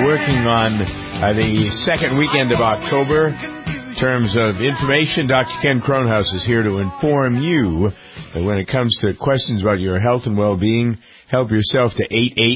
We're working on the second weekend of October. In terms of information, Dr. Ken Kronhaus is here to inform you that when it comes to questions about your health and well-being, help yourself to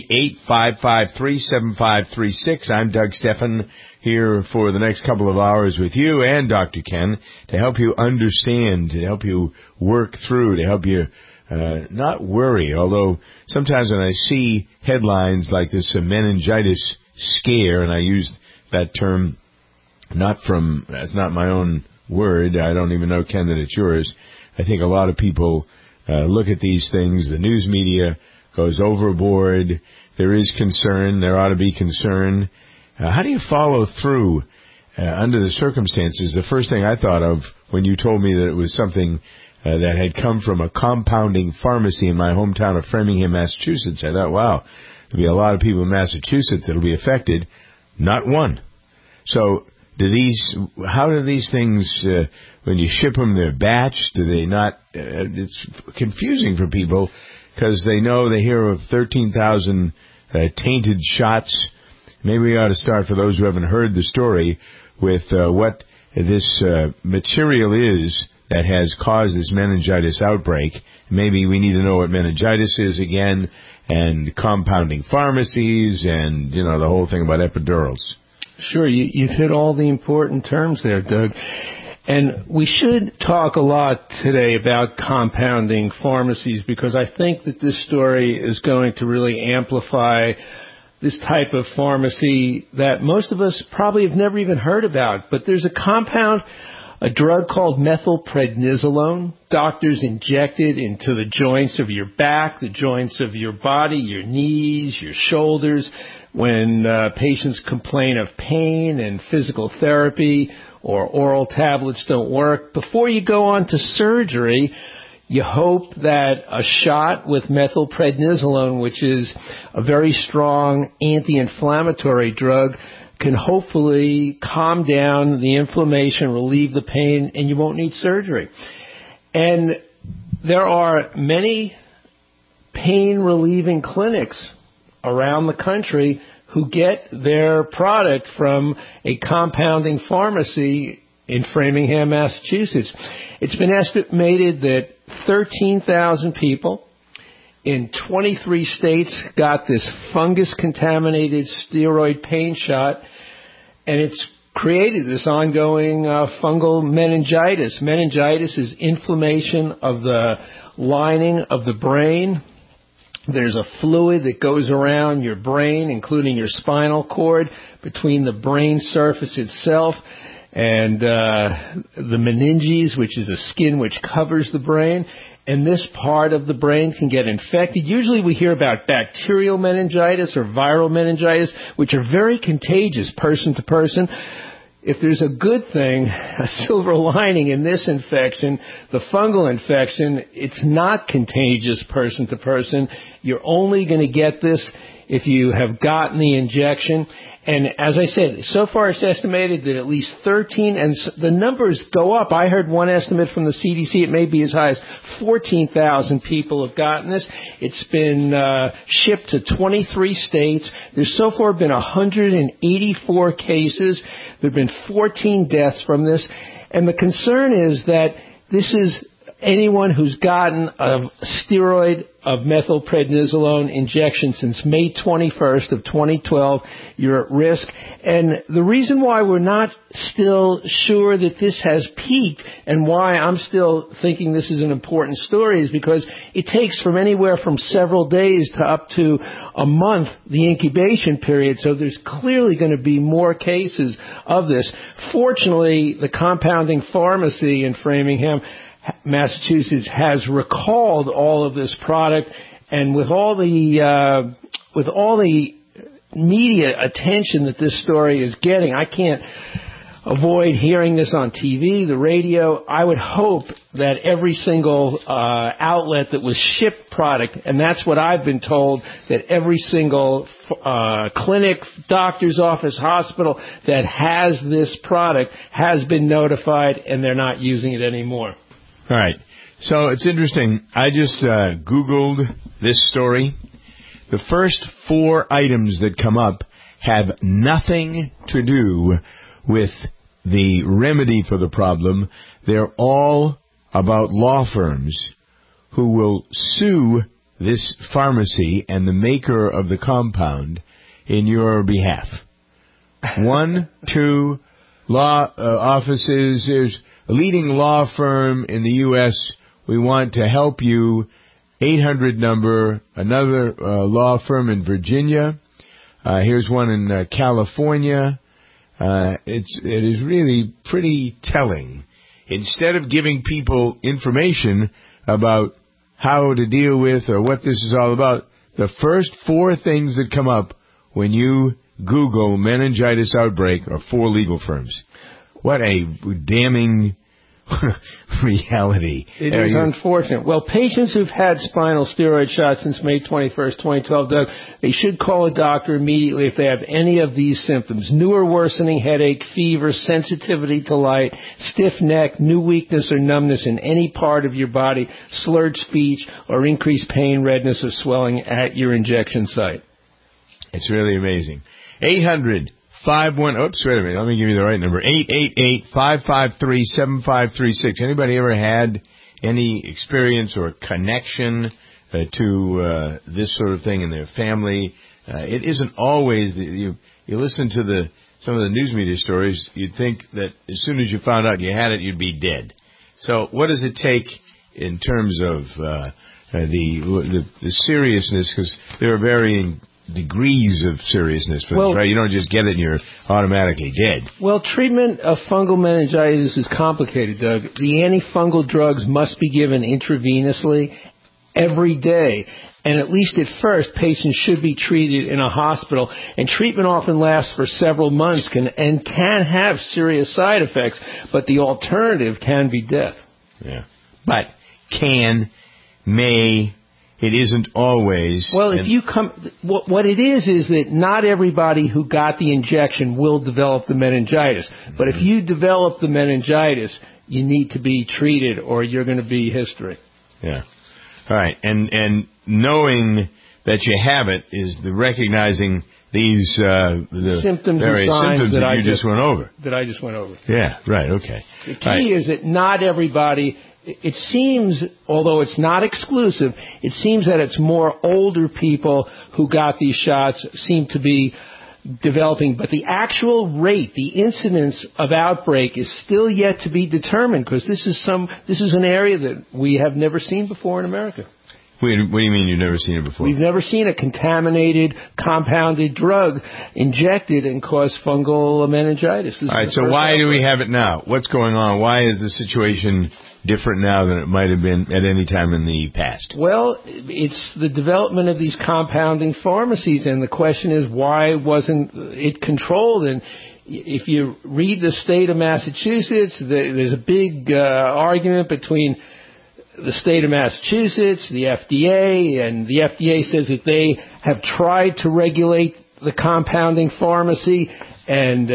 888-553-7536. I'm Doug Stephan, here for the next couple of hours with you and Dr. Ken to help you understand, to help you work through, to help you not worry, although sometimes when I see headlines like this meningitis scare, and I use that term that's not my own word, I don't even know, Ken, that it's yours. I think a lot of people look at these things, the news media goes overboard, there is concern, there ought to be concern. How do you follow through under the circumstances? The first thing I thought of when you told me that it was something that had come from a compounding pharmacy in my hometown of Framingham, Massachusetts. I thought, wow, there'll be a lot of people in Massachusetts that'll be affected. Not one. So how do these things, when you ship them, they're batched? Do they not? It's confusing for people because they hear of 13,000 tainted shots. Maybe we ought to start, for those who haven't heard the story, with what this material is that has caused this meningitis outbreak. Maybe we need to know what meningitis is again, and compounding pharmacies, and, the whole thing about epidurals. Sure, you've hit all the important terms there, Doug. And we should talk a lot today about compounding pharmacies, because I think that this story is going to really amplify this type of pharmacy that most of us probably have never even heard about. But there's a drug called methylprednisolone. Doctors inject it into the joints of your back, the joints of your body, your knees, your shoulders. When patients complain of pain and physical therapy or oral tablets don't work, before you go on to surgery, you hope that a shot with methylprednisolone, which is a very strong anti-inflammatory drug, can hopefully calm down the inflammation, relieve the pain, and you won't need surgery. And there are many pain-relieving clinics around the country who get their product from a compounding pharmacy in Framingham, Massachusetts. It's been estimated that 13,000 people in 23 states got this fungus-contaminated steroid pain shot, and it's created this ongoing fungal meningitis. Meningitis is inflammation of the lining of the brain. There's a fluid that goes around your brain, including your spinal cord, between the brain surface itself and the meninges, which is the skin which covers the brain. And this part of the brain can get infected. Usually we hear about bacterial meningitis or viral meningitis, which are very contagious person to person. If there's a good thing, a silver lining in this infection, the fungal infection, it's not contagious person to person. You're only going to get this if you have gotten the injection. And as I said, so far it's estimated that at least 13, and the numbers go up. I heard one estimate from the CDC, it may be as high as 14,000 people have gotten this. It's been shipped to 23 states. There's so far been 184 cases. There have been 14 deaths from this. And the concern is that this is anyone who's gotten a steroid of methylprednisolone injection since May 21st of 2012, you're at risk. And the reason why we're not still sure that this has peaked and why I'm still thinking this is an important story is because it takes from anywhere from several days to up to a month, the incubation period. So there's clearly going to be more cases of this. Fortunately, the compounding pharmacy in Framingham, Massachusetts, has recalled all of this product, and with all the media attention that this story is getting, I can't avoid hearing this on TV, the radio. I would hope that every single outlet that was shipped product, and that's what I've been told, that every single clinic, doctor's office, hospital that has this product has been notified, and they're not using it anymore. All right. So it's interesting. I just Googled this story. The first 4 items that come up have nothing to do with the remedy for the problem. They're all about law firms who will sue this pharmacy and the maker of the compound in your behalf. 1, 2 law offices. There's a leading law firm in the U.S. We want to help you. 800 number. Another law firm in Virginia. Here's one in California. It is really pretty telling. Instead of giving people information about how to deal with or what this is all about, the first 4 things that come up when you Google meningitis outbreak are 4 legal firms. What a damning reality. It is unfortunate. Well, patients who've had spinal steroid shots since May 21st, 2012, Doug, they should call a doctor immediately if they have any of these symptoms: new or worsening headache, fever, sensitivity to light, stiff neck, new weakness or numbness in any part of your body, slurred speech, or increased pain, redness, or swelling at your injection site. It's really amazing. 800-51... Oops, wait a minute. Let me give you the right number. 888-553-7536. Anybody ever had any experience or connection to this sort of thing in their family? It isn't always... You listen to some of the news media stories, you'd think that as soon as you found out you had it, you'd be dead. So what does it take in terms of the seriousness? Because there are varying degrees of seriousness for this, right? You don't just get it and you're automatically dead. Well, treatment of fungal meningitis is complicated, Doug. The antifungal drugs must be given intravenously every day. And at least at first, patients should be treated in a hospital. And treatment often lasts for several months and can have serious side effects. But the alternative can be death. Yeah. But may... It isn't always. Well, what it is that not everybody who got the injection will develop the meningitis. But if you develop the meningitis, you need to be treated or you're going to be history. Yeah. All right. And knowing that you have it is the recognizing these the symptoms various and signs symptoms that you just went over. That I just went over. Yeah. Right. Okay. The key is that not everybody. It seems, although it's not exclusive, it seems that it's more older people who got these shots seem to be developing. But the actual rate, the incidence of outbreak is still yet to be determined because this is an area that we have never seen before in America. What do you mean you've never seen it before? We've never seen a contaminated, compounded drug injected and cause fungal meningitis. All right, so why do we have it now? What's going on? Why is the situation different now than it might have been at any time in the past? Well, it's the development of these compounding pharmacies, and the question is, why wasn't it controlled? And if you read the state of Massachusetts, there's a big argument between the state of Massachusetts, the FDA, and the FDA says that they have tried to regulate the compounding pharmacy, and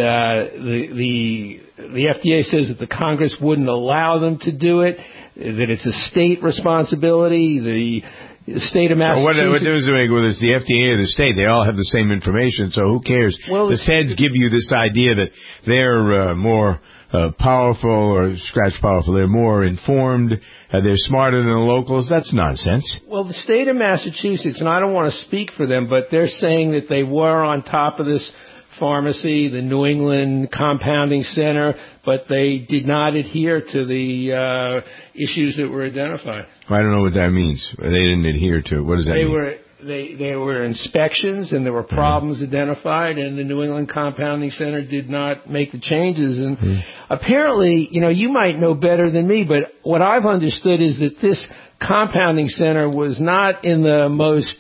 the FDA says that the Congress wouldn't allow them to do it, that it's a state responsibility. The state of Massachusetts... What does it make, whether it's the FDA or the state? They all have the same information, so who cares? Well, the feds give you this idea that they're more... powerful or scratch powerful. They're more informed. They're smarter than the locals. That's nonsense. Well, the state of Massachusetts, and I don't want to speak for them, but they're saying that they were on top of this pharmacy, the New England Compounding Center, but they did not adhere to the issues that were identified. I don't know what that means. They didn't adhere to it. What does that mean? There were inspections and there were problems identified, and the New England Compounding Center did not make the changes. And apparently, you might know better than me, but what I've understood is that this compounding center was not in the most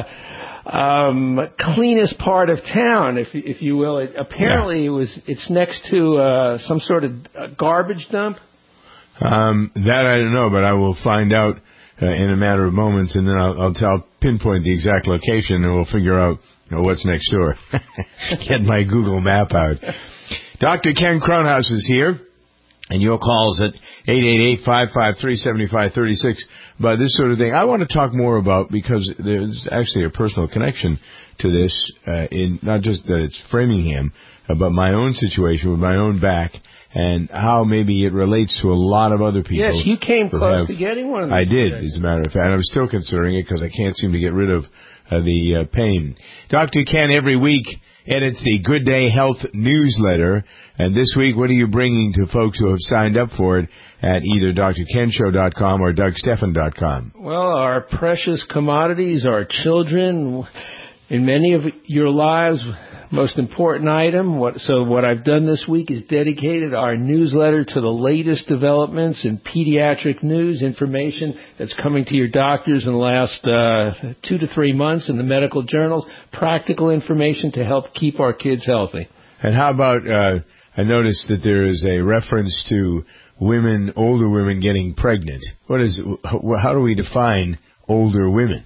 cleanest part of town, if you will. Apparently, it's next to some sort of garbage dump. That I don't know, but I will find out in a matter of moments, and then I'll pinpoint the exact location, and we'll figure out what's next door. Get my Google map out. Dr. Ken Cronhaus is here. And your calls at 888-553-7536 about this sort of thing. I want to talk more about, because there's actually a personal connection to this, in not just that it's Framingham, but my own situation with my own back, and how maybe it relates to a lot of other people. Yes, you came close to getting one of these. I did, as a matter of fact. And I'm still considering it because I can't seem to get rid of the pain. Dr. Ken every week edits the Good Day Health newsletter. And this week, what are you bringing to folks who have signed up for it at either drkenshow.com or dougstephan.com? Well, our precious commodities, our children, in many of your lives, most important item. So what I've done this week is dedicated our newsletter to the latest developments in pediatric news, information that's coming to your doctors in the last 2 to 3 months in the medical journals, practical information to help keep our kids healthy. And how about, I noticed that there is a reference to women, older women getting pregnant. How do we define older women?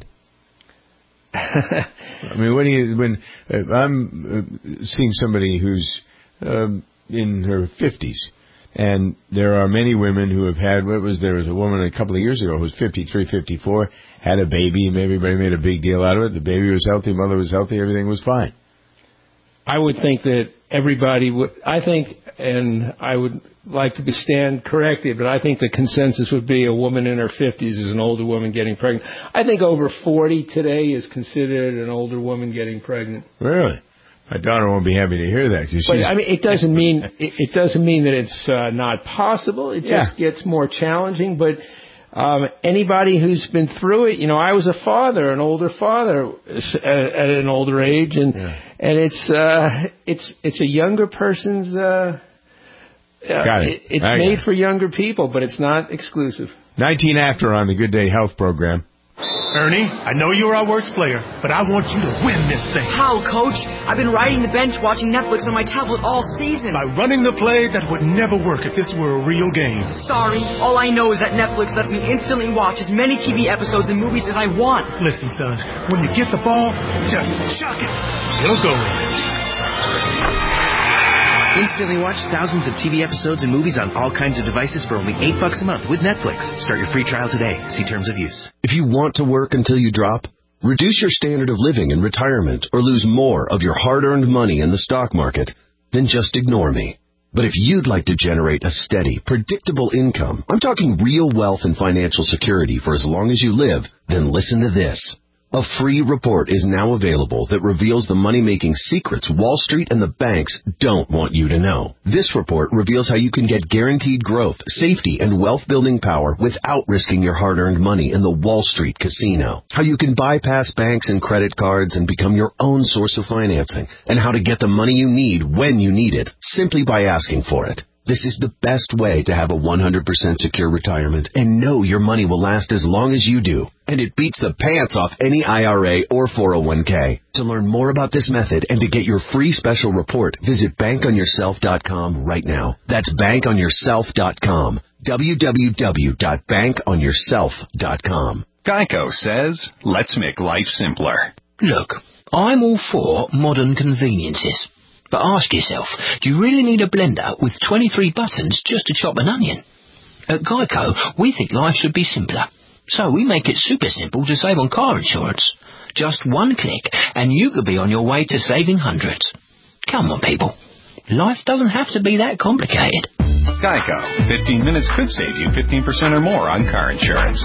I mean, when I'm seeing somebody who's in her 50s, and there are many women who have had, there was a woman a couple of years ago who was 53, 54, had a baby, and everybody made a big deal out of it. The baby was healthy, mother was healthy, everything was fine. I would think that everybody would, and I would like to stand corrected, but I think the consensus would be a woman in her 50s is an older woman getting pregnant. I think over 40 today is considered an older woman getting pregnant. Really? My daughter won't be happy to hear that. But I mean, it doesn't mean that it's not possible. It just gets more challenging. But anybody who's been through it, I was a father, an older father at an older age, and it's a younger person's. It's made for younger people, but it's not exclusive. 19 after on the Good Day Health program. Ernie, I know you're our worst player, but I want you to win this thing. How, Coach? I've been riding the bench watching Netflix on my tablet all season. By running the play that would never work if this were a real game. Sorry, all I know is that Netflix lets me instantly watch as many TV episodes and movies as I want. Listen, son, when you get the ball, just chuck it. It'll go in. Instantly watch thousands of TV episodes and movies on all kinds of devices for only $8 a month with Netflix. Start your free trial today. See terms of use. If you want to work until you drop, reduce your standard of living in retirement, or lose more of your hard-earned money in the stock market, then just ignore me. But if you'd like to generate a steady, predictable income, I'm talking real wealth and financial security for as long as you live, then listen to this. A free report is now available that reveals the money-making secrets Wall Street and the banks don't want you to know. This report reveals how you can get guaranteed growth, safety, and wealth-building power without risking your hard-earned money in the Wall Street casino. How you can bypass banks and credit cards and become your own source of financing. And how to get the money you need when you need it, simply by asking for it. This is the best way to have a 100% secure retirement and know your money will last as long as you do. And it beats the pants off any IRA or 401k. To learn more about this method and to get your free special report, visit bankonyourself.com right now. That's bankonyourself.com. www.bankonyourself.com. Geico says, let's make life simpler. Look, I'm all for modern conveniences. But ask yourself, do you really need a blender with 23 buttons just to chop an onion? At Geico, we think life should be simpler. So we make it super simple to save on car insurance. Just one click and you could be on your way to saving hundreds. Come on, people. Life doesn't have to be that complicated. Geico. 15 minutes could save you 15% or more on car insurance.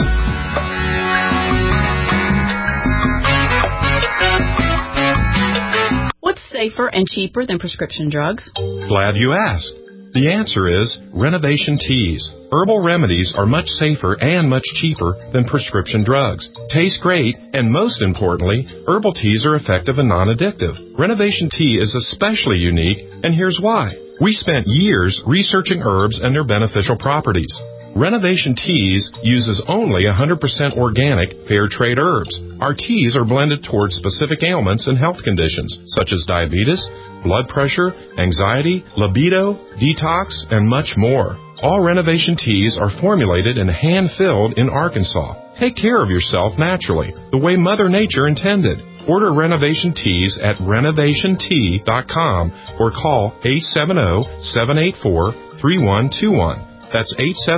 What's safer and cheaper than prescription drugs? Glad you asked. The answer is Renovation Teas. Herbal remedies are much safer and much cheaper than prescription drugs. Taste great, and most importantly, herbal teas are effective and non-addictive. Renovation Tea is especially unique, and here's why. We spent years researching herbs and their beneficial properties. Renovation Teas uses only 100% organic, fair trade herbs. Our teas are blended towards specific ailments and health conditions, such as diabetes, blood pressure, anxiety, libido, detox, and much more. All Renovation Teas are formulated and hand-filled in Arkansas. Take care of yourself naturally, the way Mother Nature intended. Order Renovation Teas at renovationtea.com or call 870-784-5600. 870-784-3121. That's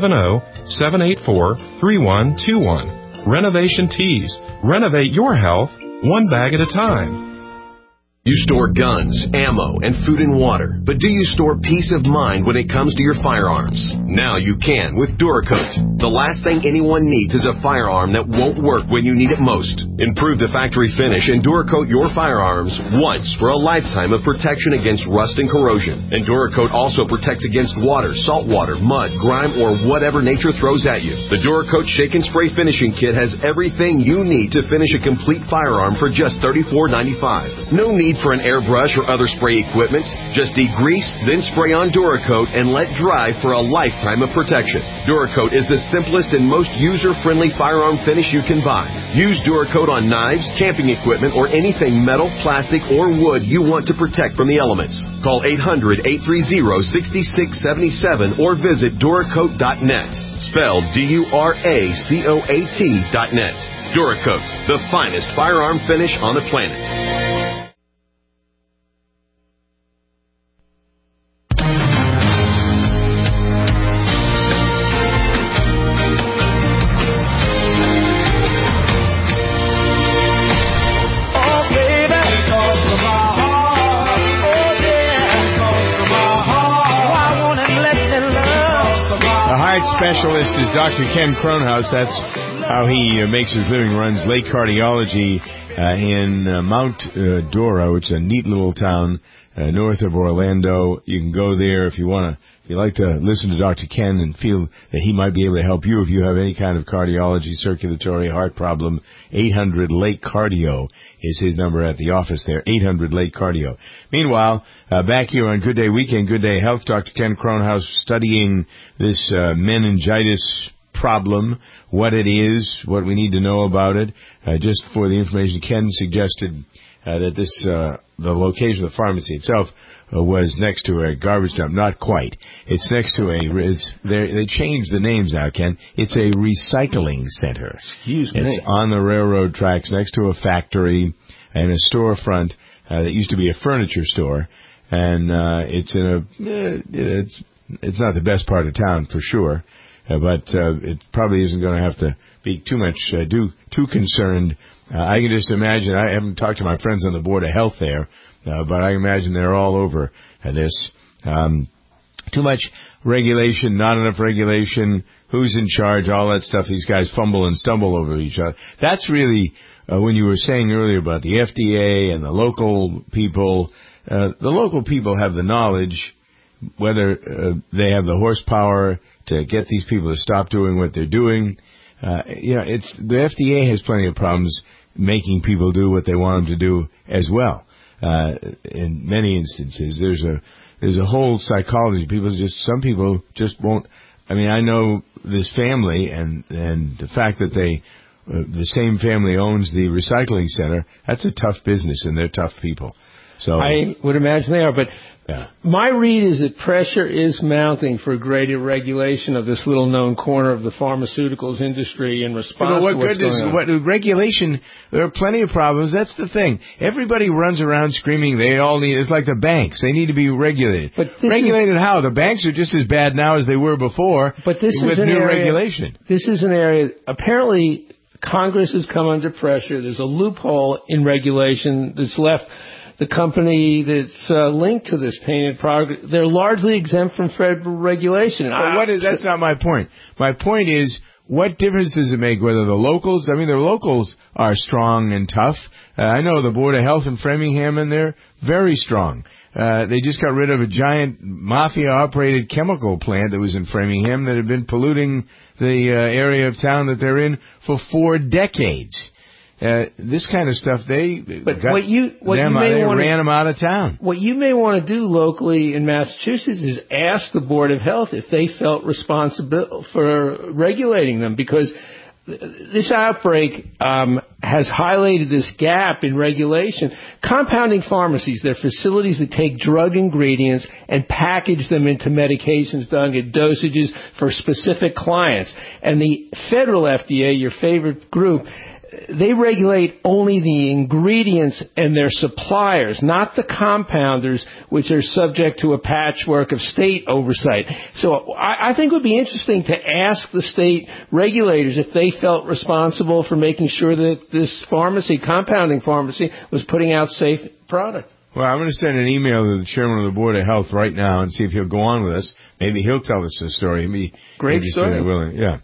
870-784-3121. Renovation Teas. Renovate your health one bag at a time. You store guns, ammo, and food and water, but do you store peace of mind when it comes to your firearms? Now you can with Duracoat. The last thing anyone needs is a firearm that won't work when you need it most. Improve the factory finish and Duracoat your firearms once for a lifetime of protection against rust and corrosion. And Duracoat also protects against water, salt water, mud, grime, or whatever nature throws at you. The Duracoat Shake and Spray Finishing Kit has everything you need to finish a complete firearm for just $34.95. No need for an airbrush or other spray equipment. Just degrease, then spray on Duracoat and let dry for a lifetime of protection. Duracoat is the simplest and most user-friendly firearm finish you can buy. Use Duracoat on knives, camping equipment, or anything metal, plastic, or wood you want to protect from the elements. Call 800-830-6677 or visit Duracoat.net. Spelled Duracoat.net. Duracoat, the finest firearm finish on the planet. Specialist is Dr. Ken Kronhaus. That's how he makes his living, runs Lake Cardiology in Mount Dora, which is a neat little town north of Orlando. You can go there if you like to listen to Dr. Ken and feel that he might be able to help you if you have any kind of cardiology, circulatory, heart problem. 800-LAKE-CARDIO is his number at the office there, 800-LAKE-CARDIO. Meanwhile, back here on Good Day Weekend, Good Day Health, Dr. Ken Kronhaus studying this meningitis problem, what it is, what we need to know about it. Just for the information, Ken suggested that this the location of the pharmacy itself was next to a garbage dump. Not quite. It's next to they changed the names now, Ken. It's a recycling center. Excuse me. It's on the railroad tracks next to a factory and a storefront that used to be a furniture store. And it's in it's not the best part of town for sure, but it probably isn't going to have to be too concerned. I can just imagine. I haven't talked to my friends on the Board of Health there, but I imagine they're all over this. Too much regulation, not enough regulation, who's in charge, all that stuff. These guys fumble and stumble over each other. That's really, when you were saying earlier about the FDA and the local people have the knowledge, whether they have the horsepower to get these people to stop doing what they're doing. The FDA has plenty of problems making people do what they want them to do as well. In many instances, there's a whole psychology. Some people just won't. I mean, I know this family, and the fact that the same family owns the recycling center. That's a tough business, and they're tough people. So I would imagine they are, but yeah. My read is that pressure is mounting for greater regulation of this little-known corner of the pharmaceuticals industry in response to what's going on. What regulation? There are plenty of problems. That's the thing. Everybody runs around screaming they all need. It's like the banks. They need to be regulated. But regulated how? The banks are just as bad now as they were before. But this with is an new area, regulation. This is an area. Apparently, Congress has come under pressure. There's a loophole in regulation that's left. The company that's linked to this tainted product, they're largely exempt from federal regulation. That's not my point. My point is, what difference does it make whether the locals, the locals are strong and tough. I know the Board of Health in Framingham, and they're very strong. They just got rid of a giant mafia-operated chemical plant that was in Framingham that had been polluting the area of town that they're in for 4 decades. This kind of stuff, they ran them out of town. What you may want to do locally in Massachusetts is ask the Board of Health if they felt responsible for regulating them, because this outbreak has highlighted this gap in regulation. Compounding pharmacies, they're facilities that take drug ingredients and package them into medications done at dosages for specific clients. And the federal FDA, your favorite group, they regulate only the ingredients and their suppliers, not the compounders, which are subject to a patchwork of state oversight. So I think it would be interesting to ask the state regulators if they felt responsible for making sure that this pharmacy, compounding pharmacy, was putting out safe product. Well, I'm going to send an email to the chairman of the Board of Health right now and see if he'll go on with us. Maybe he'll tell us the story. Great story. Willing. Yeah.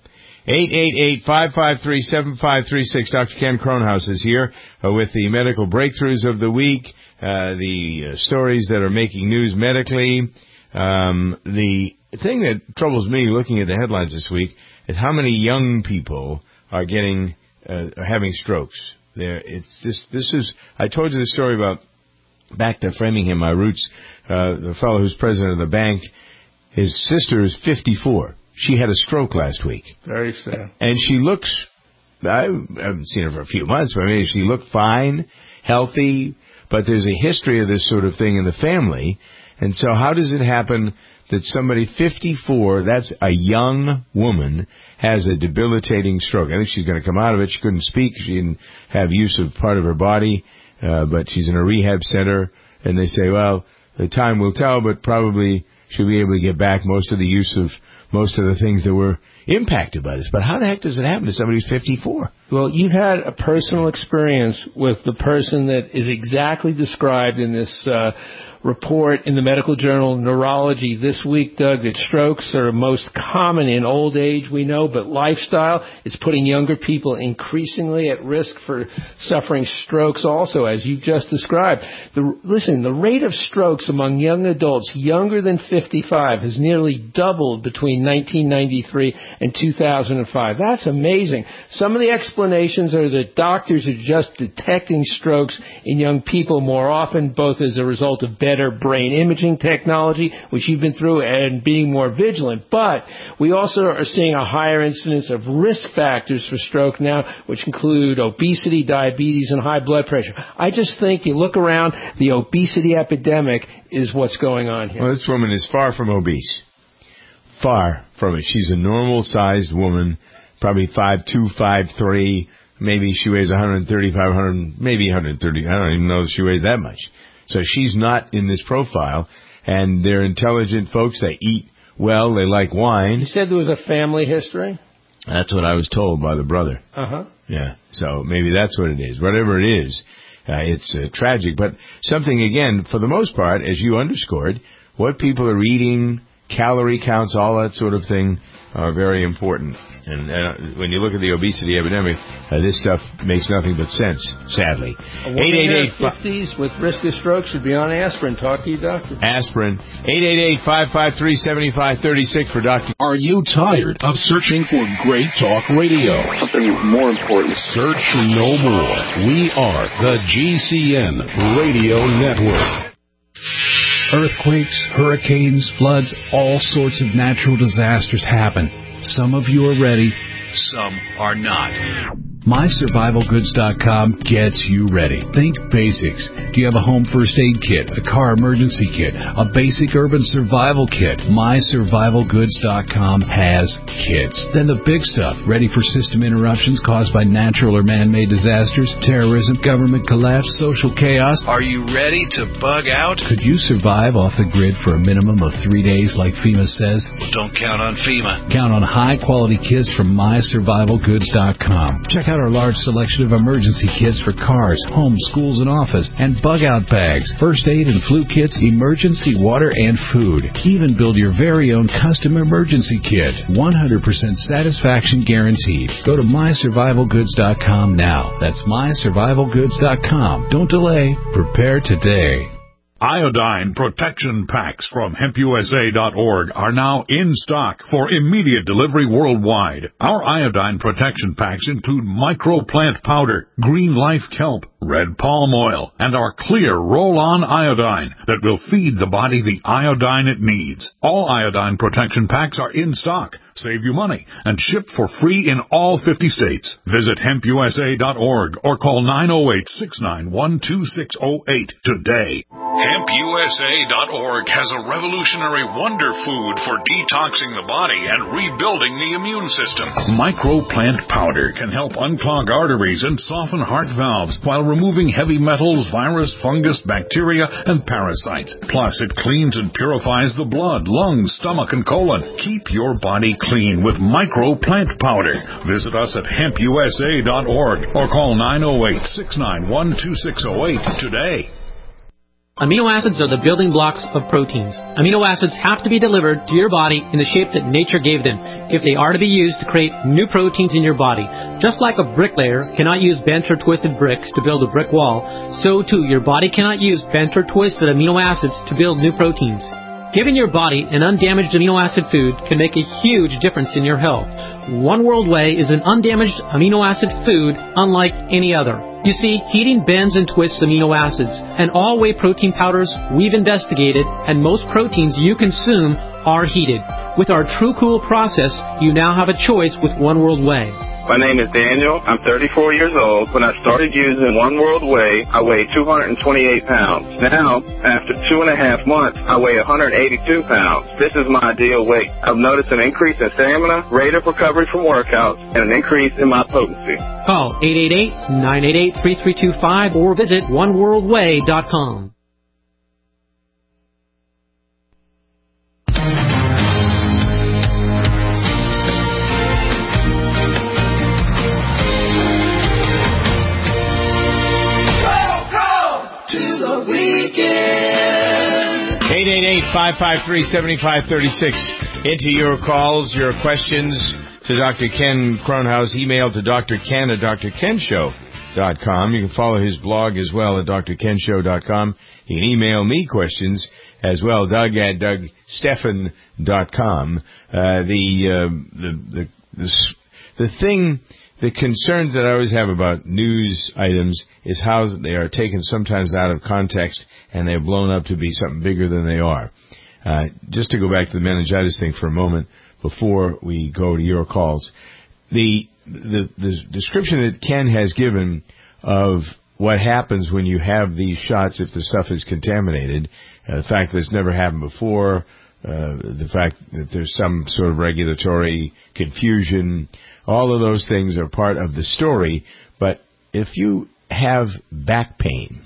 888-553-7536. Dr. Ken Kronhaus is here with the medical breakthroughs of the week, the stories that are making news medically. The thing that troubles me looking at the headlines this week is how many young people are having strokes. I told you the story about, back to Framingham, my roots, the fellow who's president of the bank, his sister is 54. She had a stroke last week. Very sad. And she looks, I haven't seen her for a few months, but maybe she looked fine, healthy, but there's a history of this sort of thing in the family. And so how does it happen that somebody 54, that's a young woman, has a debilitating stroke? I think she's going to come out of it. She couldn't speak. She didn't have use of part of her body, but she's in a rehab center. And they say, well, the time will tell, but probably she'll be able to get back most of the use of most of the things that were impacted by this. But how the heck does it happen to somebody who's 54? Well, you had a personal experience with the person that is exactly described in this report in the medical journal Neurology this week, Doug, that strokes are most common in old age, we know, but lifestyle is putting younger people increasingly at risk for suffering strokes also, as you just described. The rate of strokes among young adults younger than 55 has nearly doubled between 1993 and 2005. That's amazing. Some of the explanations are that doctors are just detecting strokes in young people more often, both as a result of better brain imaging technology, which you've been through, and being more vigilant. But we also are seeing a higher incidence of risk factors for stroke now, which include obesity, diabetes, and high blood pressure. I just think you look around, the obesity epidemic is what's going on here. Well, this woman is far from obese. Far from it. She's a normal-sized woman, probably 5'2", 5'3". Maybe she weighs 135, maybe 130. I don't even know if she weighs that much. So she's not in this profile, and they're intelligent folks. They eat well. They like wine. You said there was a family history? That's what I was told by the brother. Uh-huh. Yeah, so maybe that's what it is. Whatever it is, it's tragic. But something, again, for the most part, as you underscored, what people are eating, calorie counts, all that sort of thing are very important. And when you look at the obesity epidemic, this stuff makes nothing but sense, sadly. A woman in her 50s with risk of stroke should be on aspirin. Talk to your doctor. Aspirin. 888-553-7536 for Dr. Are you tired of searching for great talk radio? Something more important. Search no more. We are the GCN Radio Network. Earthquakes, hurricanes, floods, all sorts of natural disasters happen. Some of you are ready, some are not. MySurvivalGoods.com gets you ready. Think basics. Do you have a home first aid kit, a car emergency kit, a basic urban survival kit? MySurvivalGoods.com has kits. Then the big stuff, ready for system interruptions caused by natural or man-made disasters, terrorism, government collapse, social chaos. Are you ready to bug out? Could you survive off the grid for a minimum of 3 days like FEMA says? Well, don't count on FEMA. Count on high-quality kits from MySurvivalGoods.com. Check out our large selection of emergency kits for cars, homes, schools, and office, and bug-out bags, first aid and flu kits, emergency water, and food. Even build your very own custom emergency kit. 100% satisfaction guaranteed. Go to MySurvivalGoods.com now. That's MySurvivalGoods.com. Don't delay. Prepare today. Iodine protection packs from HempUSA.org are now in stock for immediate delivery worldwide. Our iodine protection packs include microplant powder, green life kelp, red palm oil, and our clear roll-on iodine that will feed the body the iodine it needs. All iodine protection packs are in stock, save you money, and shipped for free in all 50 states. Visit HempUSA.org or call 908-691-2608 today. HempUSA.org has a revolutionary wonder food for detoxing the body and rebuilding the immune system. Microplant powder can help unclog arteries and soften heart valves while removing heavy metals, virus, fungus, bacteria, and parasites. Plus, it cleans and purifies the blood, lungs, stomach, and colon. Keep your body clean with Microplant powder. Visit us at HempUSA.org or call 908-691-2608 today. Amino acids are the building blocks of proteins. Amino acids have to be delivered to your body in the shape that nature gave them if they are to be used to create new proteins in your body. Just like a bricklayer cannot use bent or twisted bricks to build a brick wall, so too your body cannot use bent or twisted amino acids to build new proteins. Giving your body an undamaged amino acid food can make a huge difference in your health. One World Whey is an undamaged amino acid food unlike any other. You see, heating bends and twists amino acids, and all whey protein powders we've investigated, and most proteins you consume are heated. With our True Cool process, you now have a choice with One World Whey. My name is Daniel. I'm 34 years old. When I started using One World Whey, I weighed 228 pounds. Now, after 2.5 months, I weigh 182 pounds. This is my ideal weight. I've noticed an increase in stamina, rate of recovery from workouts, and an increase in my potency. Call 888-988-3325 or visit oneworldwhey.com. To the weekend. 888-553-7536. Into your calls, your questions to Dr. Ken Kronhaus. Email to drken at drkenshow.com. You can follow his blog as well at drkenshow.com. You can email me questions as well, Doug at dougstephan.com. The concerns that I always have about news items is how they are taken sometimes out of context and they're blown up to be something bigger than they are. Just to go back to the meningitis thing for a moment before we go to your calls. The description that Ken has given of what happens when you have these shots if the stuff is contaminated, the fact that it's never happened before, the fact that there's some sort of regulatory confusion, all of those things are part of the story. But if you have back pain,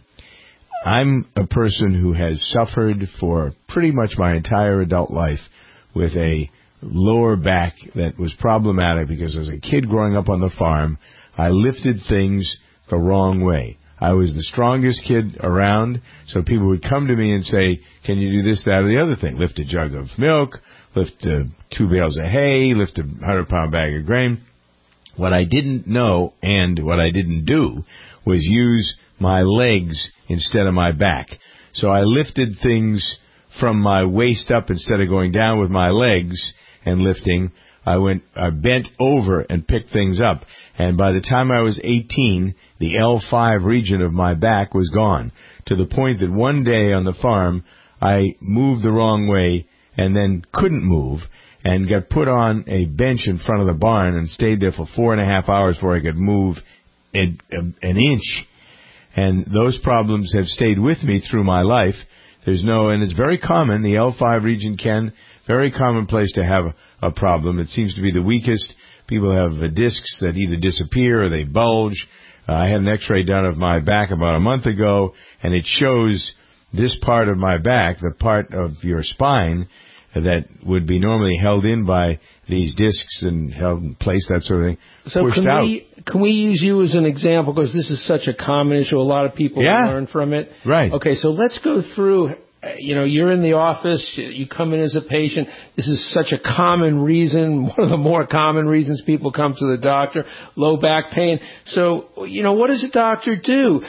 I'm a person who has suffered for pretty much my entire adult life with a lower back that was problematic because as a kid growing up on the farm, I lifted things the wrong way. I was the strongest kid around, so people would come to me and say, can you do this, that, or the other thing? Lift a jug of milk, lift 2 bales of hay, lift a 100-pound bag of grain. What I didn't know and what I didn't do was use my legs instead of my back. So I lifted things from my waist up instead of going down with my legs and lifting. I bent over and picked things up. And by the time I was 18, the L5 region of my back was gone, to the point that one day on the farm, I moved the wrong way and then couldn't move and got put on a bench in front of the barn and stayed there for 4.5 hours before I could move an inch. And those problems have stayed with me through my life. And it's very common, the L5 region, Ken, very common place to have a problem. It seems to be the weakest. People have discs that either disappear or they bulge. I had an x-ray done of my back about a month ago, and it shows this part of my back, the part of your spine that would be normally held in by these discs and held in place, that sort of thing, pushed out. Can we use you as an example, because this is such a common issue. A lot of people learn from it. Right. Okay, so let's go through. You're in the office, you come in as a patient. This is such a common reason, one of the more common reasons people come to the doctor, low back pain. So, what does a doctor do?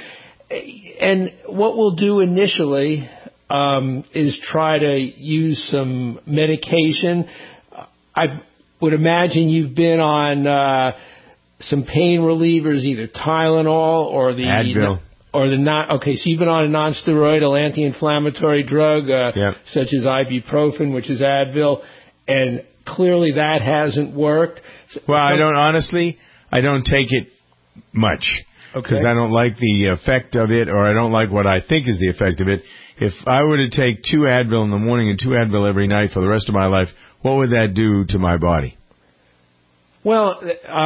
And what we'll do initially is try to use some medication. I would imagine you've been on some pain relievers, either Tylenol or the Advil. So you've been on a non-steroidal anti-inflammatory drug, such as ibuprofen, which is Advil, and clearly that hasn't worked. Well, I don't take it much, because I don't like the effect of it, or I don't like what I think is the effect of it. if I were to take 2 Advil in the morning and 2 Advil every night for the rest of my life, what would that do to my body? Well,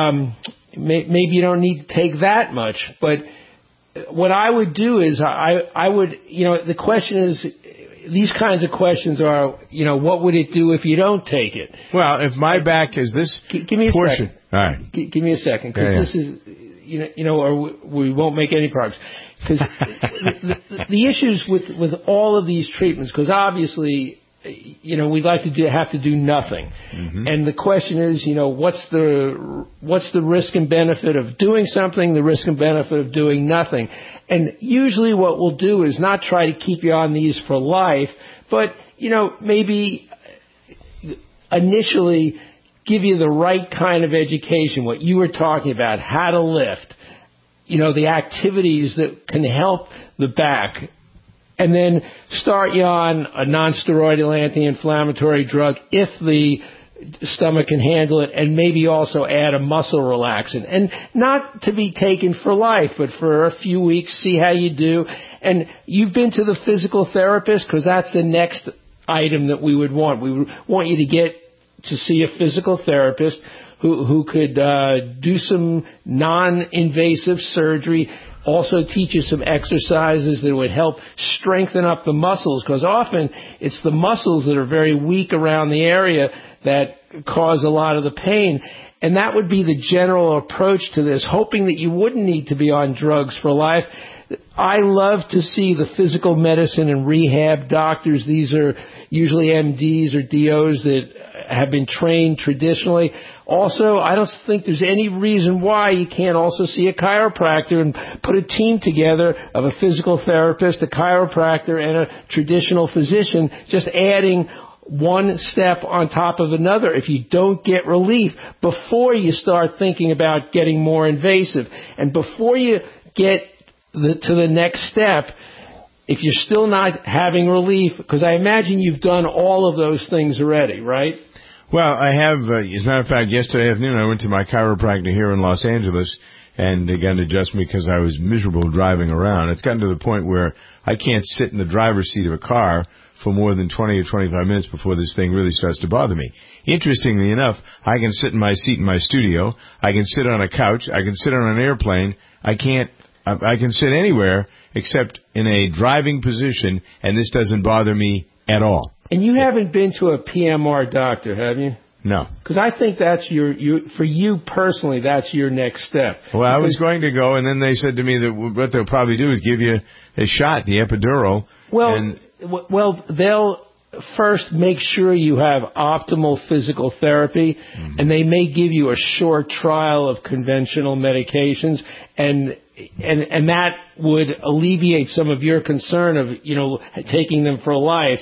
maybe you don't need to take that much, but what I would do is I would, the question is, these kinds of questions are, what would it do if you don't take it? Well, if my back is this give me a portion. Second. All right. Give me a second, because this is, or we won't make any progress. Because the issues with all of these treatments, because obviously, we'd like to have to do nothing. Mm-hmm. And the question is, what's the risk and benefit of doing something, the risk and benefit of doing nothing? And usually what we'll do is not try to keep you on these for life, but, maybe initially give you the right kind of education, what you were talking about, how to lift, the activities that can help the back. And then start you on a non-steroidal anti-inflammatory drug if the stomach can handle it, and maybe also add a muscle relaxant. And not to be taken for life, but for a few weeks, see how you do. And you've been to the physical therapist, because that's the next item that we would want. We would want you to get to see a physical therapist who could do some non-invasive surgery, also teach you some exercises that would help strengthen up the muscles, because often it's the muscles that are very weak around the area that cause a lot of the pain. And that would be the general approach to this, hoping that you wouldn't need to be on drugs for life. I love to see the physical medicine and rehab doctors. These are usually MDs or DOs that have been trained traditionally. Also, I don't think there's any reason why you can't also see a chiropractor and put a team together of a physical therapist, a chiropractor, and a traditional physician, just adding one step on top of another if you don't get relief, before you start thinking about getting more invasive. And before you get to the next step, if you're still not having relief, because I imagine you've done all of those things already, right? Well, I have, as a matter of fact, yesterday afternoon I went to my chiropractor here in Los Angeles, and they got an adjustment because I was miserable driving around. It's gotten to the point where I can't sit in the driver's seat of a car for more than 20 or 25 minutes before this thing really starts to bother me. Interestingly enough, I can sit in my seat in my studio, I can sit on a couch, I can sit on an airplane, I can sit anywhere except in a driving position, and this doesn't bother me at all. And you haven't been to a PMR doctor, have you? No. Because I think that's for you personally, that's your next step. Well, I was going to go, and then they said to me that what they'll probably do is give you a shot, the epidural. Well, they'll first make sure you have optimal physical therapy, and they may give you a short trial of conventional medications, and that would alleviate some of your concern of, taking them for life.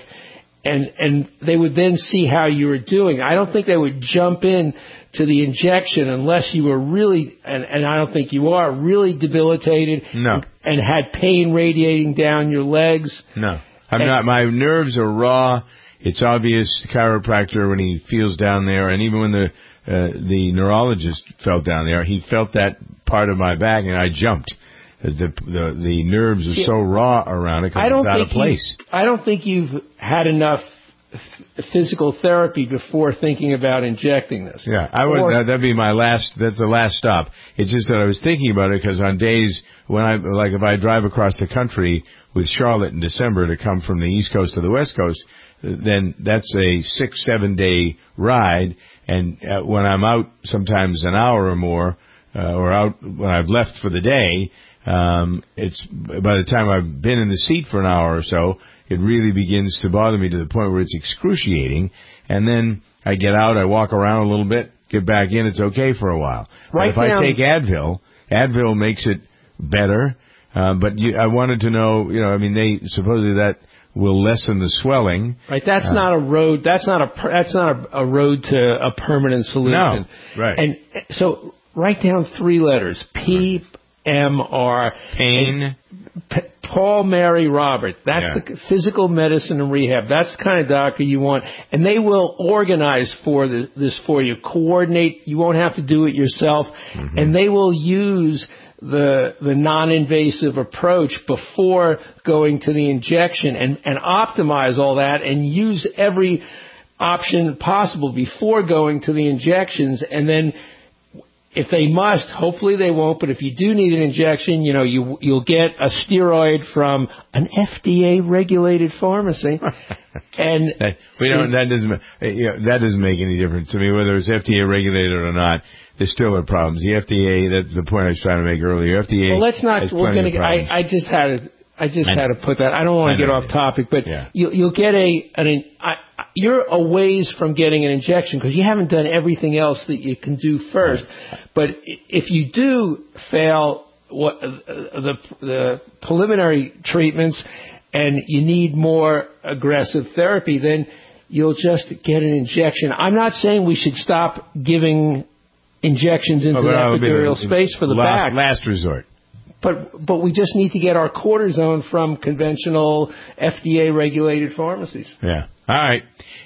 And they would then see how you were doing. I don't think they would jump in to the injection unless you were really, and I don't think you are, really debilitated. No. And had pain radiating down your legs. No. I'm not. My nerves are raw. It's obvious, the chiropractor, when he feels down there, and even when the neurologist felt down there, he felt that part of my back, and I jumped. The nerves are so raw around it because it's out of place. I don't think you've had enough physical therapy before thinking about injecting this. Yeah, that'd be my last. That's the last stop. It's just that I was thinking about it because on days when if I drive across the country with Charlotte in December to come from the East Coast to the West Coast, then that's a 6-7 day ride. And when I'm out sometimes an hour or more, or out when I've left for the day, it's by the time I've been in the seat for an hour or so, it really begins to bother me to the point where it's excruciating. And then I get out, I walk around a little bit, get back in, it's okay for a while. But if I take Advil makes it better. But I wanted to know, they supposedly that will lessen the swelling. Right, that's not a road. That's not a road to a permanent solution. No, right. And so write down 3 letters: PMR. Pain. Paul, Mary, Robert. That's the physical medicine and rehab. That's the kind of doctor you want. And they will organize for this for you, coordinate. You won't have to do it yourself. Mm-hmm. And they will use the non-invasive approach before going to the injection and optimize all that and use every option possible before going to the injections. And then if they must, hopefully they won't, but if you do need an injection, you'll get a steroid from an FDA-regulated pharmacy. And that doesn't make any difference to me, whether it's FDA-regulated or not. There still are problems. The FDA, that's the point I was trying to make earlier. FDA. Well, let's not. We're going to. I just had to put that. I don't want to get off topic, but you'll get you're a ways from getting an injection because you haven't done everything else that you can do first. But if you do fail the preliminary treatments and you need more aggressive therapy, then you'll just get an injection. I'm not saying we should stop giving injections into the epidural space for the back. Last resort. But we just need to get our cortisone from conventional FDA-regulated pharmacies. Yeah. All right.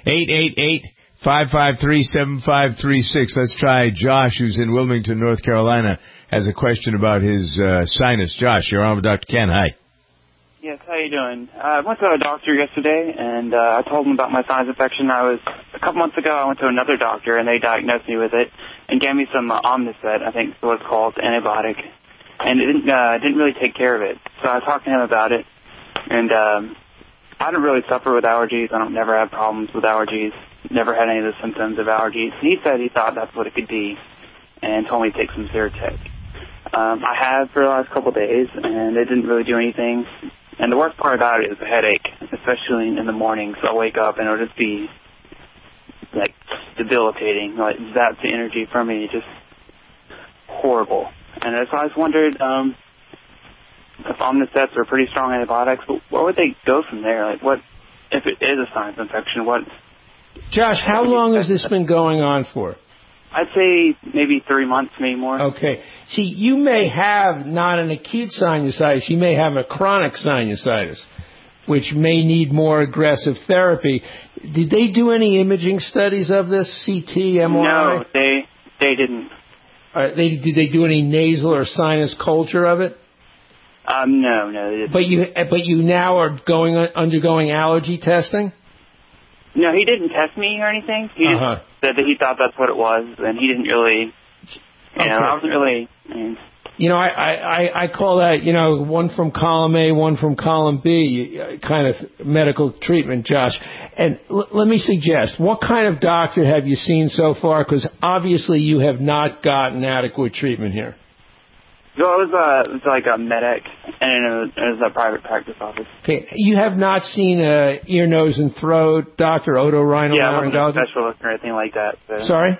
888-553-7536. Let's try Josh, who's in Wilmington, North Carolina, has a question about his sinus. Josh, you're on with Dr. Ken. Hi. Yes, how you doing? I went to a doctor yesterday, and I told him about my sinus infection. A couple months ago, I went to another doctor, and they diagnosed me with it and gave me some Omnicet, I think is what it's called, antibiotic. And it didn't really take care of it. So I talked to him about it, and I don't really suffer with allergies. I don't never have problems with allergies, never had any of the symptoms of allergies. He said he thought that's what it could be and told me to take some Zyrtec. I have for the last couple of days, and it didn't really do anything. And the worst part about it is the headache, especially in the mornings. I'll wake up, and it'll just be, like, debilitating. Like, that's the energy from me, just horrible. And so I just wondered if Omnicets are pretty strong antibiotics, where would they go from there? Like, what if it is a sinus infection? Josh, how long has this been going on for? I'd say maybe 3 months, maybe more. Okay. See, you may have not an acute sinusitis. You may have a chronic sinusitis, which may need more aggressive therapy. Did they do any imaging studies of this, CT, MRI? No, they didn't. Did they do any nasal or sinus culture of it? No, they didn't. But you now are undergoing allergy testing? No, he didn't test me or anything. He just said that he thought that's what it was, and he didn't really. I wasn't really. I call that, one from column A, one from column B kind of medical treatment, Josh. And let me suggest, what kind of doctor have you seen so far? Because obviously you have not gotten adequate treatment here. Well, it was like a medic, and it was a private practice office. Okay, you have not seen a ear, nose, and throat doctor, otorhinolaryngologist? Yeah, I wasn't a specialist or anything like that. So. Sorry?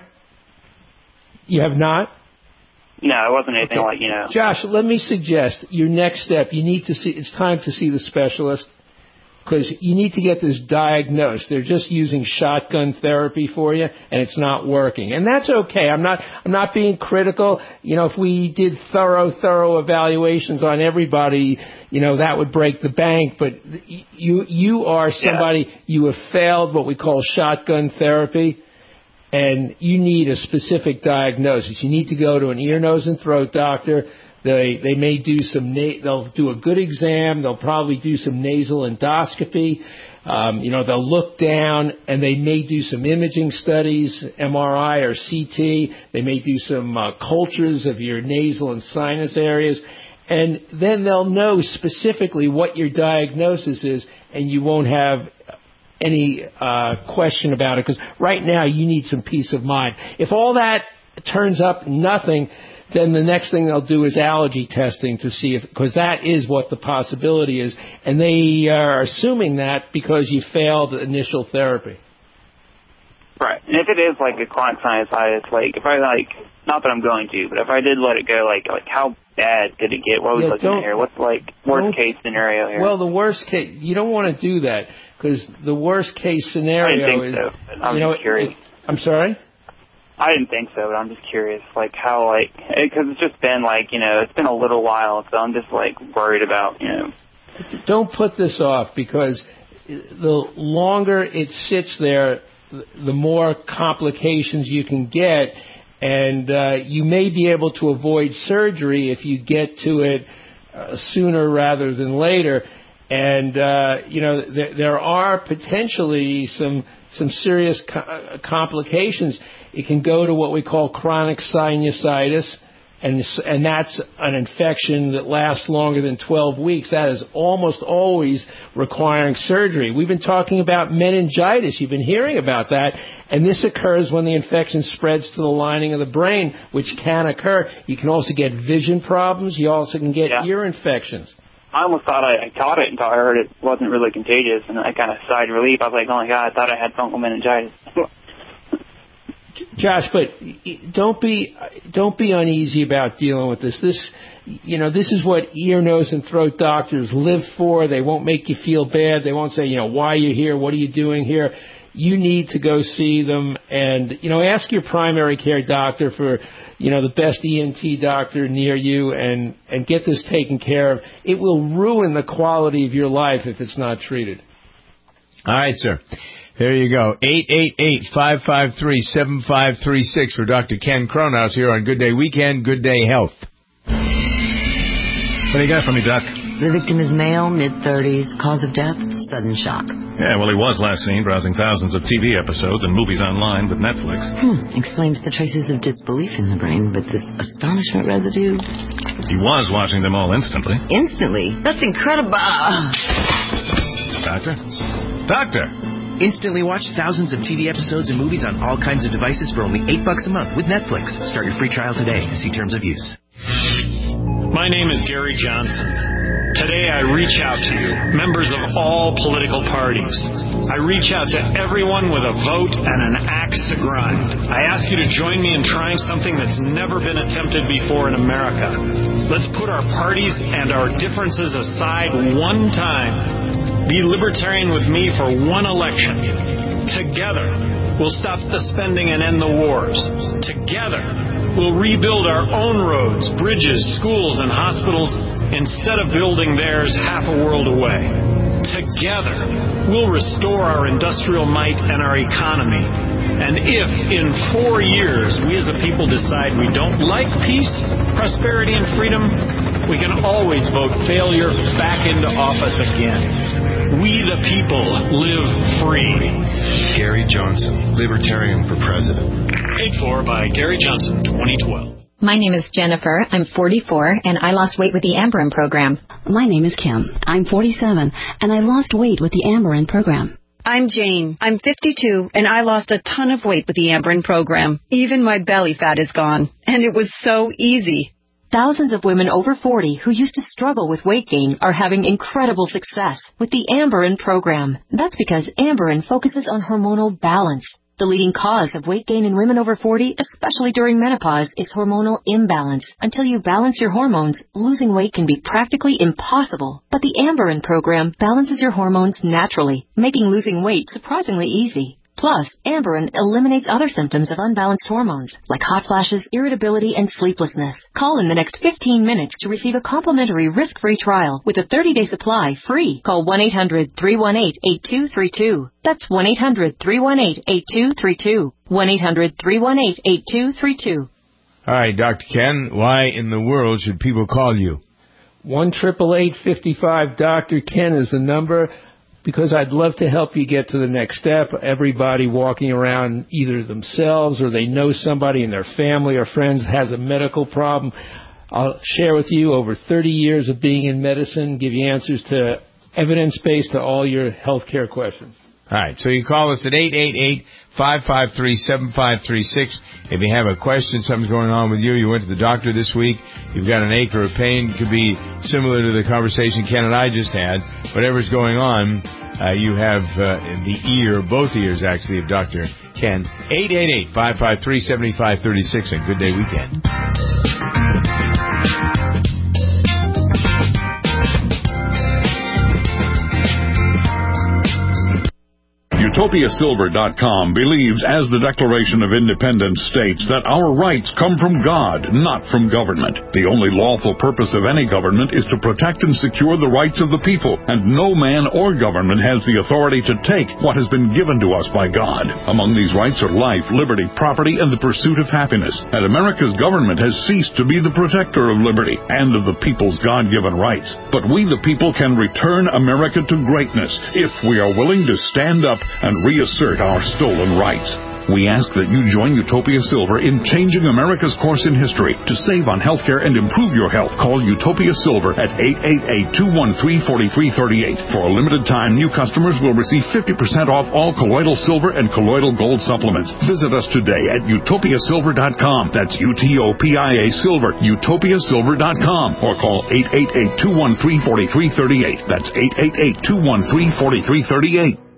You have not? No, it wasn't anything like, Josh, let me suggest your next step. It's time to see the specialist because you need to get this diagnosed. They're just using shotgun therapy for you, and it's not working. And that's okay. I'm not being critical. If we did thorough evaluations on everybody, that would break the bank. But you are somebody, you have failed what we call shotgun therapy. And you need a specific diagnosis. You need to go to an ear, nose, and throat doctor. They may do they'll do a good exam. They'll probably do some nasal endoscopy. They'll look down, and they may do some imaging studies, MRI or CT. They may do some cultures of your nasal and sinus areas. And then they'll know specifically what your diagnosis is, and you won't have any question about it, because right now you need some peace of mind. If all that turns up nothing, then the next thing they'll do is allergy testing to see because that is what the possibility is, and they are assuming that because you failed initial therapy. Right, and if it is like a chronic sinusitis, if I not that I'm going to, but if I did let it go, how bad could it get? What are we looking at here? What's worst case scenario here? Well, the worst case, you don't want to do that because the worst case scenario I didn't think so, but I'm just curious. I'm sorry? I didn't think so, but I'm just curious, because it's just been it's been a little while, so I'm just worried about, don't put this off, because the longer it sits there, the more complications you can get, and you may be able to avoid surgery if you get to it sooner rather than later. And there are potentially some serious complications. It can go to what we call chronic sinusitis, and that's an infection that lasts longer than 12 weeks. That is almost always requiring surgery. We've been talking about meningitis. You've been hearing about that. And this occurs when the infection spreads to the lining of the brain, which can occur. You can also get vision problems. You also can get ear infections. I almost thought I caught it until I heard it wasn't really contagious, and I kind of sighed relief. I was like, oh my God, I thought I had fungal meningitis. Josh, but don't be uneasy about dealing with this. This is what ear, nose, and throat doctors live for. They won't make you feel bad. They won't say, why are you here? What are you doing here? You need to go see them, and ask your primary care doctor for the best ENT doctor near you, and get this taken care of. It will ruin the quality of your life if it's not treated. All right, sir. There you go. 888-553-7536 for Dr. Ken Kronhaus here on Good Day Weekend, Good Day Health. What do you got for me, Doc? The victim is male, mid-30s. Cause of death, sudden shock. Yeah, well, he was last seen browsing thousands of TV episodes and movies online with Netflix. Explains the traces of disbelief in the brain, but this astonishment residue... He was watching them all instantly. Instantly? That's incredible. Doctor? Instantly watch thousands of TV episodes and movies on all kinds of devices for only $8 a month with Netflix. Start your free trial today. See terms of use. My name is Gary Johnson. Today I reach out to you, members of all political parties. I reach out to everyone with a vote and an axe to grind. I ask you to join me in trying something that's never been attempted before in America. Let's put our parties and our differences aside one time. Be libertarian with me for one election. Together, we'll stop the spending and end the wars. Together, we'll rebuild our own roads, bridges, schools, and hospitals instead of building theirs half a world away. Together, we'll restore our industrial might and our economy. And if, in 4 years, we as a people decide we don't like peace, prosperity, and freedom, we can always vote failure back into office again. We the people live free. Gary Johnson, Libertarian for President. Paid for by Gary Johnson, 2012. My name is Jennifer. I'm 44, and I lost weight with the Amberin program. My name is Kim. I'm 47, and I lost weight with the Amberin program. I'm Jane. I'm 52, and I lost a ton of weight with the Amberin program. Even my belly fat is gone, and it was so easy. Thousands of women over 40 who used to struggle with weight gain are having incredible success with the Amberin program. That's because Amberin focuses on hormonal balance. The leading cause of weight gain in women over 40, especially during menopause, is hormonal imbalance. Until you balance your hormones, losing weight can be practically impossible. But the Amberin program balances your hormones naturally, making losing weight surprisingly easy. Plus, Amberin eliminates other symptoms of unbalanced hormones, like hot flashes, irritability, and sleeplessness. Call in the next 15 minutes to receive a complimentary risk-free trial with a 30-day supply free. Call 1-800-318-8232. That's 1-800-318-8232. 1-800-318-8232. All right, Dr. Ken, why in the world should people call you? 1-888-55-Dr. Ken is the number. Because I'd love to help you get to the next step. Everybody walking around either themselves or they know somebody in their family or friends has a medical problem. I'll share with you over 30 years of being in medicine, give you answers to evidence-based to all your health care questions. All right, so you call us at 888-553-7536. If you have a question, something's going on with you, you went to the doctor this week, you've got an ache or a pain, it could be similar to the conversation Ken and I just had. Whatever's going on, you have the ear, both ears actually, of Dr. Ken. 888-553-7536 and Good Day Weekend. You UtopiaSilver.com believes, as the Declaration of Independence states, that our rights come from God, not from government. The only lawful purpose of any government is to protect and secure the rights of the people, and no man or government has the authority to take what has been given to us by God. Among these rights are life, liberty, property, and the pursuit of happiness. And America's government has ceased to be the protector of liberty and of the people's God-given rights. But we, the people, can return America to greatness if we are willing to stand up and reassert our stolen rights. We ask that you join Utopia Silver in changing America's course in history. To save on health care and improve your health, call Utopia Silver at 888-213-4338. For a limited time, new customers will receive 50% off all colloidal silver and colloidal gold supplements. Visit us today at utopiasilver.com. That's UTOPIA Silver, utopiasilver.com. Or call 888-213-4338. That's 888-213-4338.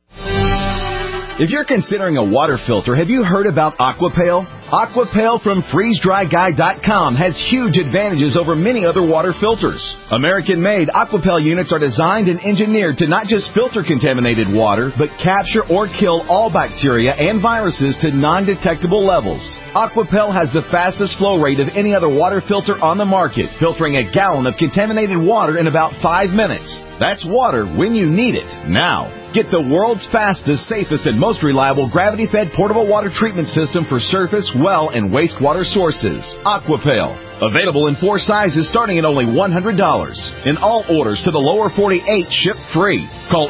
If you're considering a water filter, have you heard about Aquapail? Aquapail from FreezeDryGuy.com has huge advantages over many other water filters. American-made Aquapail units are designed and engineered to not just filter contaminated water, but capture or kill all bacteria and viruses to non-detectable levels. Aquapail has the fastest flow rate of any other water filter on the market, filtering a gallon of contaminated water in about 5 minutes. That's water when you need it, now. Get the world's fastest, safest, and most reliable gravity-fed portable water treatment system for surface, well, and wastewater sources. Aquapail. Available in 4 sizes starting at only $100. And all orders to the lower 48 ship free. Call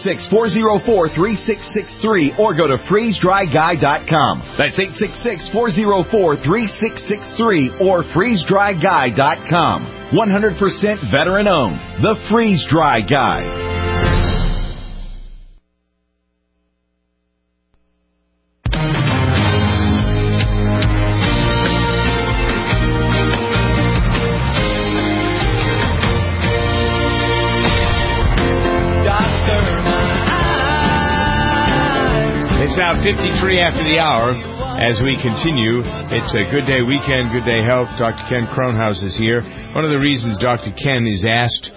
866-404-3663 or go to FreezeDryGuy.com. That's 866-404-3663 or FreezeDryGuy.com. 100% veteran-owned. The Freeze Dry Guy. It's now 53 after the hour. As we continue, it's a Good Day Weekend, Good Day Health. Dr. Ken Kronhaus is here. One of the reasons Dr. Ken is asked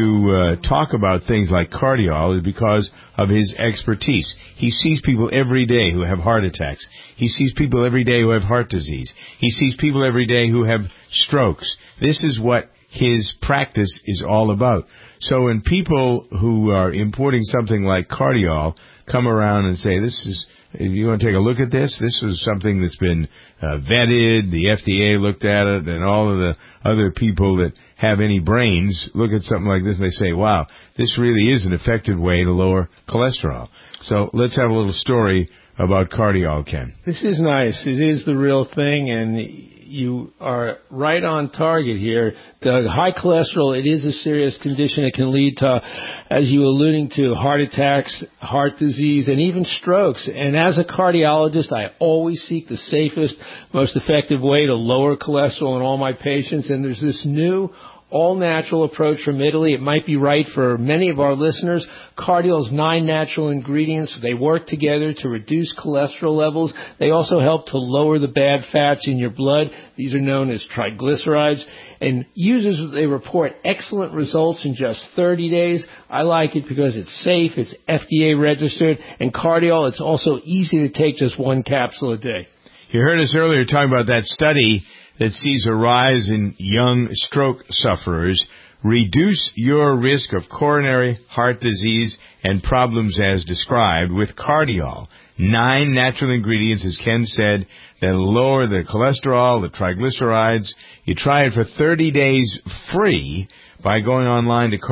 to talk about things like cardiol is because of his expertise. He sees people every day who have heart attacks. He sees people every day who have heart disease. He sees people every day who have strokes. This is what his practice is all about. So when people who are importing something like cardiol come around and say, "This is, you want to take a look at this? This is something that's been vetted. The FDA looked at it, and all of the other people that have any brains look at something like this and they say, wow, this really is an effective way to lower cholesterol." So let's have a little story about cardiol, Ken. This is nice. It is the real thing, and you are right on target here. The high cholesterol, it is a serious condition. It can lead to, as you were alluding to, heart attacks, heart disease, and even strokes. And as a cardiologist, I always seek the safest, most effective way to lower cholesterol in all my patients. And there's this new all-natural approach from Italy. It might be right for many of our listeners. Cardiol's 9 natural ingredients. They work together to reduce cholesterol levels. They also help to lower the bad fats in your blood. These are known as triglycerides. And users, they report excellent results in just 30 days. I like it because it's safe, it's FDA registered, and Cardiol, it's also easy to take just 1 capsule a day. You heard us earlier talking about that study that sees a rise in young stroke sufferers. Reduce your risk of coronary heart disease and problems as described with Cardiol. 9 natural ingredients, as Ken said, that lower the cholesterol, the triglycerides. You try it for 30 days free by going online to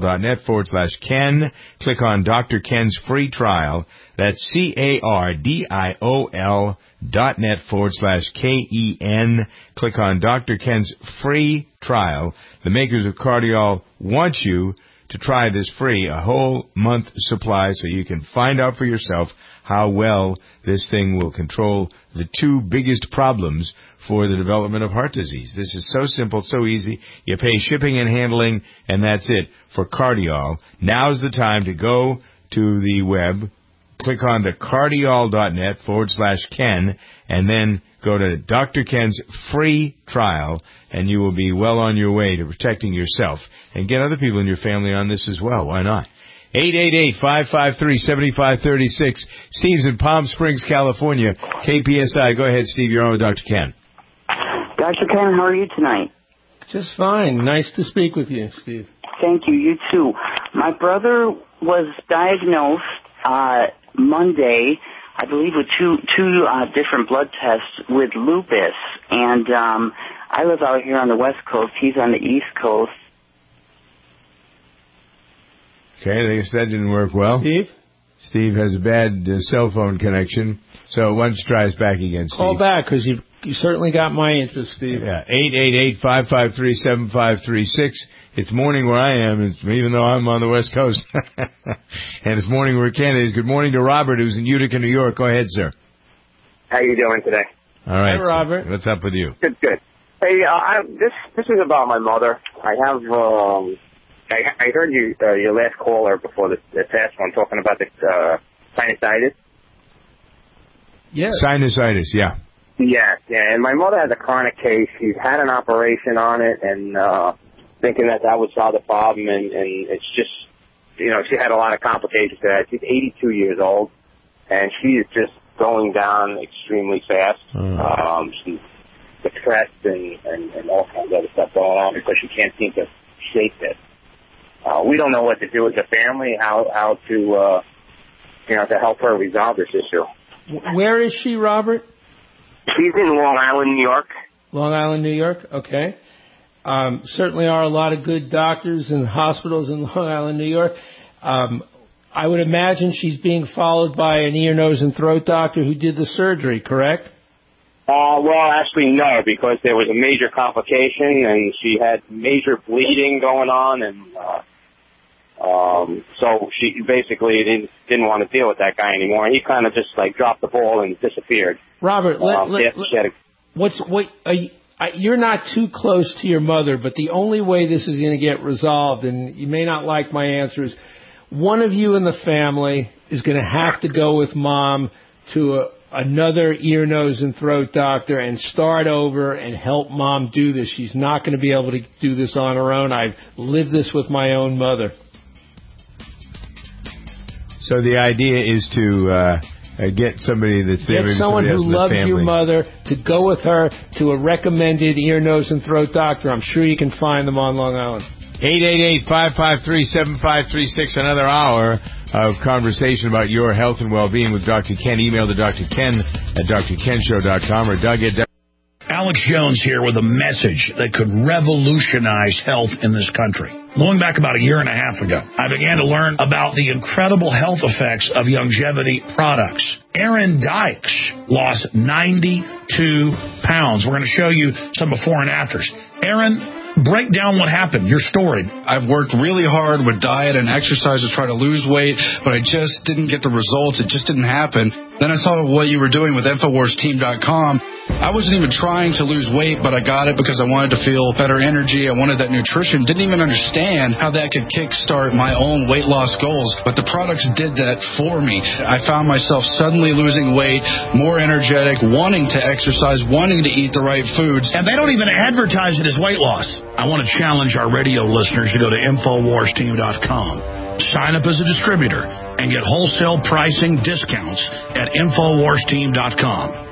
cardiol.net/Ken. Click on Dr. Ken's free trial. That's cardiol.net/KEN. Click on Dr. Ken's free trial. The makers of Cardiol want you to try this free, a whole month supply, so you can find out for yourself how well this thing will control the 2 biggest problems for the development of heart disease. This is so simple, so easy. You pay shipping and handling, and that's it for Cardiol. Now's the time to go to the web, click on to cardiol.net/Ken, and then go to Dr. Ken's free trial, and you will be well on your way to protecting yourself and get other people in your family on this as well. Why not? 888-553-7536. Steve's in Palm Springs, California. KPSI. Go ahead, Steve. You're on with Dr. Ken. Dr. Ken, how are you tonight? Just fine. Nice to speak with you, Steve. Thank you. You too. My brother was diagnosed Monday, I believe, with two different blood tests with lupus. And I live out here on the West Coast. He's on the East Coast. Okay, I guess that didn't work well. Steve has a bad cell phone connection. So why don't you try us back again, Steve? Call back, because you certainly got my interest, Steve. Yeah, 888-553-7536. It's morning where I am, even though I'm on the West Coast. And it's morning where Ken is. Good morning to Robert, who's in Utica, New York. Go ahead, sir. How you doing today? All right, Hi, Robert. What's up with you? Good. Hey, this is about my mother. I have, I heard you, your last caller before the past one talking about the sinusitis. Yeah. Sinusitis, yeah. Yeah, and my mother has a chronic case. She's had an operation on it, and thinking that would solve the problem, and it's just, she had a lot of complications to that. She's 82 years old, and she is just going down extremely fast. She's depressed and all kinds of other stuff going on because she can't seem to shake this. We don't know what to do as a family, how to to help her resolve this issue. Where is she, Robert? She's in Long Island, New York. Long Island, New York? Okay. Certainly are a lot of good doctors and hospitals in Long Island, New York. I would imagine she's being followed by an ear, nose, and throat doctor who did the surgery, correct? Well, actually, no, because there was a major complication, and she had major bleeding going on, and so she basically didn't want to deal with that guy anymore. He kind of just dropped the ball and disappeared. Robert, you're not too close to your mother, but the only way this is going to get resolved, and you may not like my answer, is one of you in the family is going to have to go with Mom to another ear, nose, and throat doctor and start over and help Mom do this. She's not going to be able to do this on her own. I've lived this with my own mother. So the idea is to get somebody that's there. Get someone who loves your mother to go with her to a recommended ear, nose, and throat doctor. I'm sure you can find them on Long Island. 888-553-7536. Another hour of conversation about your health and well-being with Dr. Ken. Email to drken@drkenshow.com or Doug at Alex Jones here with a message that could revolutionize health in this country. Going back about a year and a half ago, I began to learn about the incredible health effects of longevity products. Aaron Dykes lost 92 pounds. We're going to show you some before and afters. Aaron, break down what happened, your story. I've worked really hard with diet and exercise to try to lose weight, but I just didn't get the results. It just didn't happen. Then I saw what you were doing with InfoWarsTeam.com. I wasn't even trying to lose weight, but I got it because I wanted to feel better energy. I wanted that nutrition. Didn't even understand how that could kickstart my own weight loss goals, but the products did that for me. I found myself suddenly losing weight, more energetic, wanting to exercise, wanting to eat the right foods. And they don't even advertise it as weight loss. I want to challenge our radio listeners to go to InfoWarsTeam.com. Sign up as a distributor and get wholesale pricing discounts at InfoWarsTeam.com.